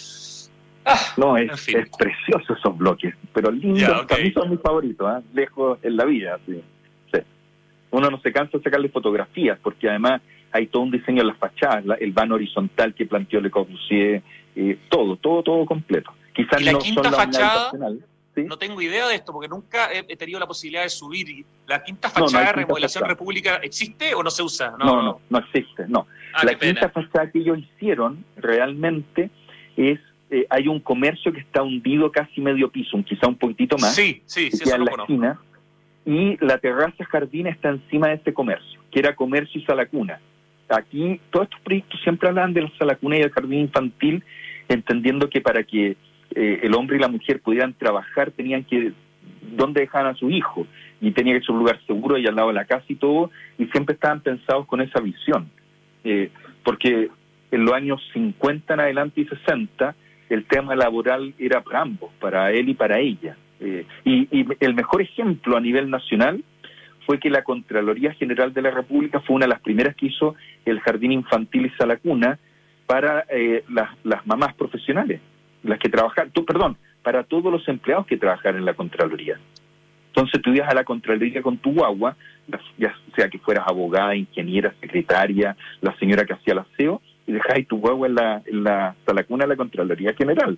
Ah, no, es, en fin. Es precioso esos bloques, pero lindos, yeah, okay. A mí son mis favoritos, ¿eh? Lejos en la vida. Sí. Sí. Uno no se cansa de sacarle fotografías, porque además hay todo un diseño en las fachadas, la, el vano horizontal que planteó Le Corbusier, eh, todo, todo, todo completo. Quizás ¿Y la no quinta son fachada? ¿Sí? No tengo idea de esto, porque nunca he, he tenido la posibilidad de subir. ¿La quinta fachada de no, no remodelación fachada. República existe o no se usa? No, no, no, no existe, no. Ah, la quinta pena. fachada que ellos hicieron realmente es, eh, hay un comercio que está hundido casi medio piso, quizá un poquitito más. Sí, sí, sí, eso en lo la conozco. Esquina, y la terraza jardín está encima de este comercio, que era comercio y sala cuna. Aquí todos estos proyectos siempre hablan de la sala cuna y del jardín infantil, entendiendo que para que eh, el hombre y la mujer pudieran trabajar tenían que, ¿dónde dejaban a su hijo? Y tenía que ser un lugar seguro y al lado de la casa y todo, y siempre estaban pensados con esa visión. Eh, porque en los años cincuenta en adelante y sesenta, el tema laboral era para ambos, para él y para ella. Eh, y, y el mejor ejemplo a nivel nacional fue que la Contraloría General de la República fue una de las primeras que hizo el jardín infantil y sala cuna para eh, las, las mamás profesionales. las que trabajan, tú, perdón, para todos los empleados que trabajan en la Contraloría. Entonces tú ibas a la Contraloría con tu guagua, ya sea que fueras abogada, ingeniera, secretaria, la señora que hacía el aseo, y dejabas tu guagua en la, en la salacuna de la Contraloría General.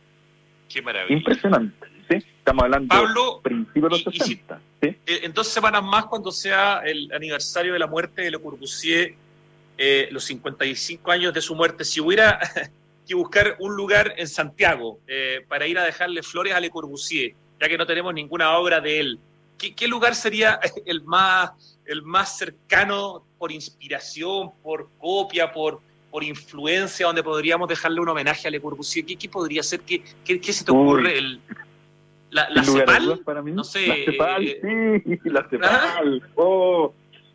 Qué maravilla. Impresionante, ¿sí? Estamos hablando Pablo, de principios de los y, sesenta. y, ¿sí? En dos semanas más, cuando sea el aniversario de la muerte de Le Corbusier, eh, los cincuenta y cinco años de su muerte, si hubiera que buscar un lugar en Santiago eh, para ir a dejarle flores a Le Corbusier, ya que no tenemos ninguna obra de él, ¿qué, qué lugar sería el más, el más cercano por inspiración, por copia, por, por influencia, donde podríamos dejarle un homenaje a Le Corbusier? ¿Qué, qué podría ser? ¿Qué, qué, qué se te ocurre? El, ¿La, la CEPAL? Para mí? No sé. La CEPAL, eh, sí, la CEPAL. ¿Ah? Oh.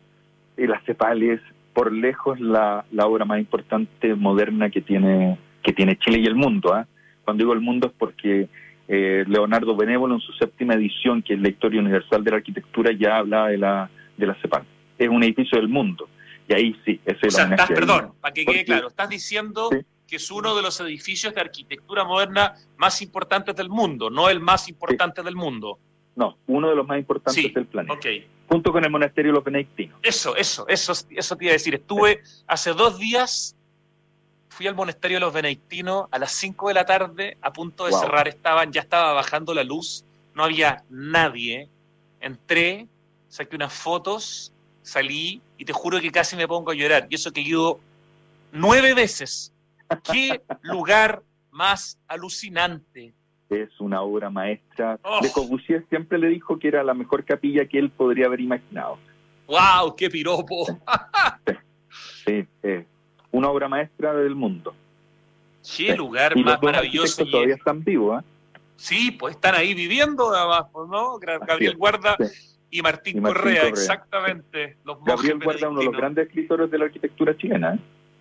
Y la CEPAL es, por lejos, la, la obra más importante moderna que tiene, que tiene Chile y el mundo. ¿eh? Cuando digo el mundo es porque eh, Leonardo Benévolo, en su séptima edición, que es la Historia Universal de la Arquitectura, ya habla de la, de la CEPAL. Es un edificio del mundo. Y ahí sí, ese es o el sea, homenaje. estás, perdón, ahí. para que Porque, quede claro, estás diciendo sí. que es uno de los edificios de arquitectura moderna más importantes del mundo, no el más importante sí. del mundo. No, uno de los más importantes sí. del planeta. Okay. Junto con el monasterio de los benedictinos. Eso, eso, eso, eso te iba a decir. Estuve sí. hace dos días, fui al monasterio de los benedictinos a las cinco de la tarde, a punto de wow. cerrar, estaban, ya estaba bajando la luz, no había nadie. Entré, saqué unas fotos, salí y te juro que casi me pongo a llorar. Y eso que he ido nueve veces. ¡Qué lugar más alucinante! Es una obra maestra. Oh. Le Corbusier siempre le dijo que era la mejor capilla que él podría haber imaginado. ¡Wow! ¡Qué piropo! sí, sí eh, una obra maestra del mundo. ¡Qué sí. lugar y más los dos maravilloso! Y todavía están vivos, ¿eh? Sí, pues están ahí viviendo, además, ¿no? Gabriel Guarda sí. y, Martín y Martín Correa, Correa, exactamente. Los Gabriel Guarda, uno de los grandes escritores de la arquitectura chilena, ¿eh?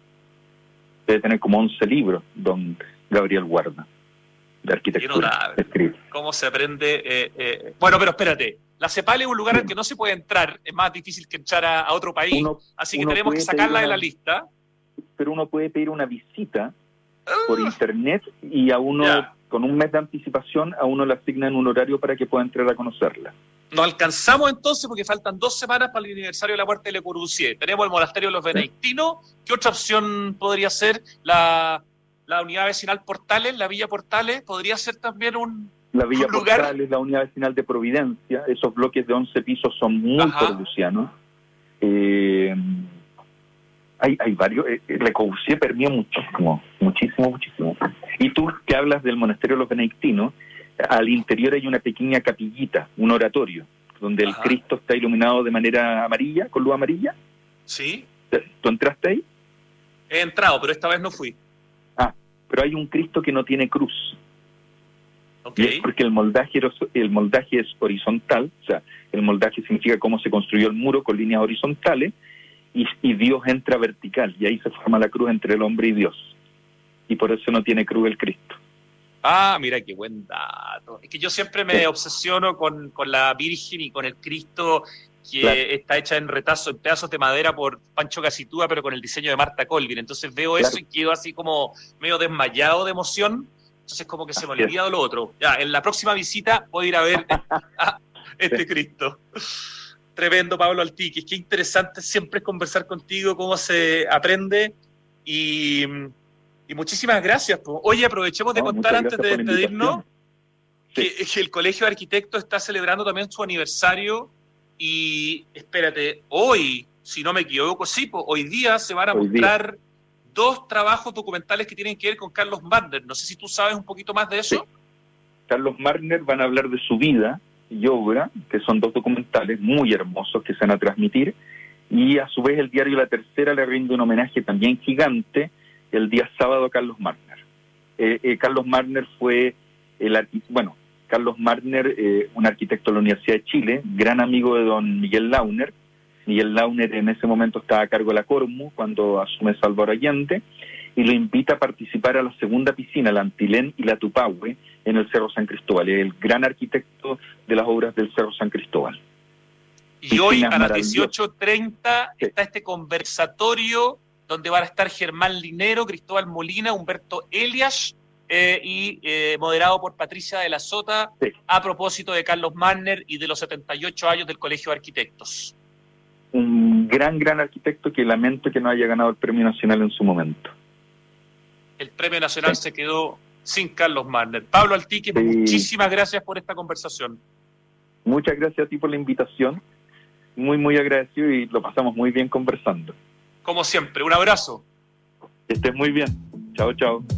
Debe tener como once libros, don Gabriel Guarda, de arquitectura. ¿Cómo se aprende? Eh, eh. Bueno, pero espérate, la CEPAL es un lugar al que no se puede entrar, es más difícil que entrar a, a otro país, uno, así que tenemos que sacarla una, de la lista. Pero uno puede pedir una visita uh, por internet y a uno, yeah. con un mes de anticipación, a uno le asignan un horario para que pueda entrar a conocerla. Nos alcanzamos entonces porque faltan dos semanas para el aniversario de la muerte de Le Corbusier. Tenemos el monasterio de los benedictinos. ¿Qué otra opción podría ser? La, la unidad vecinal Portales, la Villa Portales, podría ser también un, la Villa un lugar. Portales, la unidad vecinal de Providencia. Esos bloques de once pisos son muy corbusianos. Eh, hay, hay varios. Eh, Le Corbusier perdió muchísimo, muchísimo, muchísimo. Y tú que hablas del monasterio de los benedictinos, al interior hay una pequeña capillita, un oratorio, donde Ajá. el Cristo está iluminado de manera amarilla, con luz amarilla. Sí. ¿Tú entraste ahí? He entrado, pero esta vez no fui. Ah, pero hay un Cristo que no tiene cruz. Okay. Y es porque el moldaje, el moldaje es horizontal, o sea, el moldaje significa cómo se construyó el muro con líneas horizontales, y, y Dios entra vertical, y ahí se forma la cruz entre el hombre y Dios. Y por eso no tiene cruz el Cristo. Ah, mira qué buen dato. Es que yo siempre me sí. obsesiono con, con la Virgen y con el Cristo que claro. está hecha en retazo, en pedazos de madera por Pancho Casitúa, pero con el diseño de Marta Colvin. Entonces veo claro. eso y quedo así como medio desmayado de emoción. Entonces como que se me olvida lo otro. Ya, en la próxima visita voy a ir a ver a este sí. Cristo. Tremendo, Pablo Altiquis. Qué interesante siempre es conversar contigo, cómo se aprende y... Y muchísimas gracias. Oye, aprovechemos de no, contar antes de despedirnos sí. que, que el Colegio de Arquitectos está celebrando también su aniversario y, espérate, hoy, si no me equivoco, sí, pues, hoy día se van a hoy mostrar día. dos trabajos documentales que tienen que ver con Carlos Marner. No sé si tú sabes un poquito más de eso. Sí. Carlos Marner van a hablar de su vida y obra, que son dos documentales muy hermosos que se van a transmitir, y a su vez el diario La Tercera le rinde un homenaje también gigante el día sábado a Carlos Marner. Eh, eh, Carlos Marner fue el arquitecto, bueno, Carlos Marner, eh, un arquitecto de la Universidad de Chile, gran amigo de don Miguel Launer. Miguel Launer en ese momento estaba a cargo de la Cormu cuando asume Salvador Allende, y lo invita a participar a la segunda piscina, la Antilén y la Tupahue, en el Cerro San Cristóbal. Es el gran arquitecto de las obras del Cerro San Cristóbal. Y Piscinas hoy a las dieciocho treinta sí. está este conversatorio donde van a estar Germán Linero, Cristóbal Molina, Humberto Elias, eh, y eh, moderado por Patricia de la Sota, sí. a propósito de Carlos Marner y de los setenta y ocho años del Colegio de Arquitectos. Un gran, gran arquitecto que lamento que no haya ganado el Premio Nacional en su momento. El Premio Nacional sí. se quedó sin Carlos Marner. Pablo Altique, sí. muchísimas gracias por esta conversación. Muchas gracias a ti por la invitación. Muy, muy agradecido y lo pasamos muy bien conversando. Como siempre, un abrazo. Que estés muy bien. Chao, chao.